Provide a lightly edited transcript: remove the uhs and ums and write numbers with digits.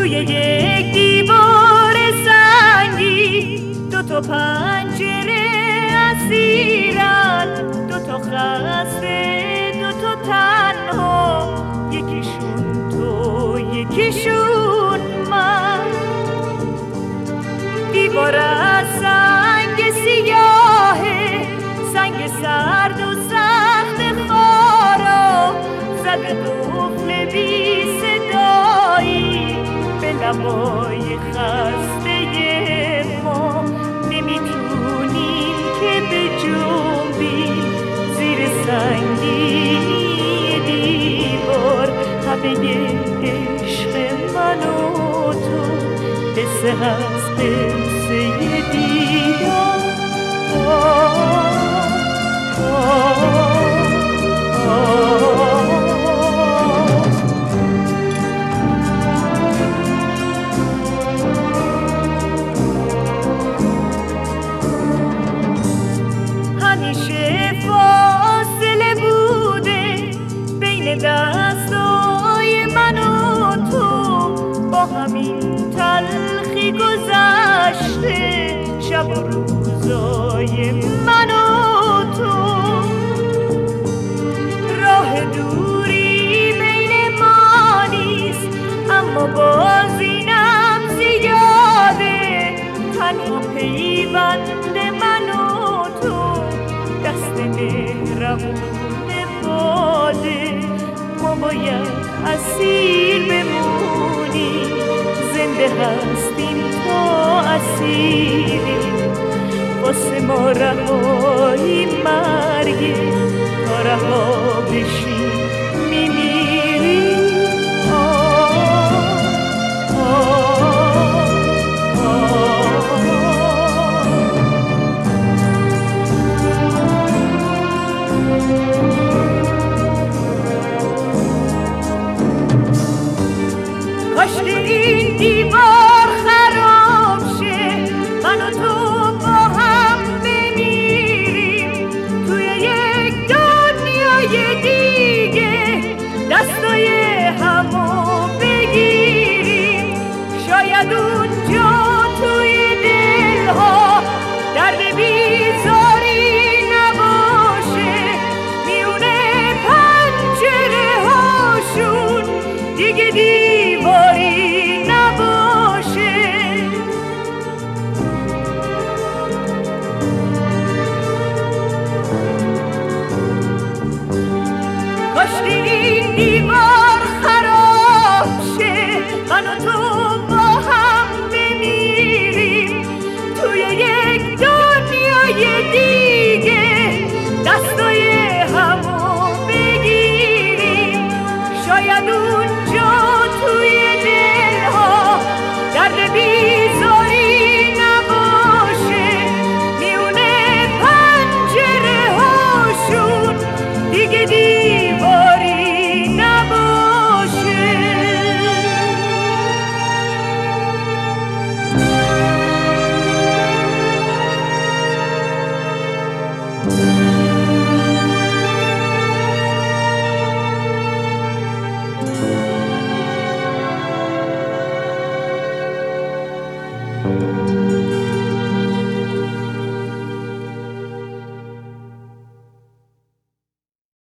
روی یک دیوار سنگی دو تا پنجره اسیرن، دو تا خسته دو تا تنها، یکیشون تو یکیشون من. دیوار از سنگ سیاهه، سنگ سرد و سخت خارا، زده قفل بی صدایی به لبای خسته ما. نمیتونیم که بجنبیم زیر سنگینی دیوار، همه عشق من و تو قصه هست، قصه دیدار. همیشه فاصله بوده بین دستای من و تو، با همین تلخی گذشته شب و روزای من و تو. راه دوری بین ما نیست، اما باز اینم زیاده، تنها پیوند من و تو دست مهربون باده. ما باید اسیر بمونیم، زنده هستیم تا اسیریم، واسه ما رهایی من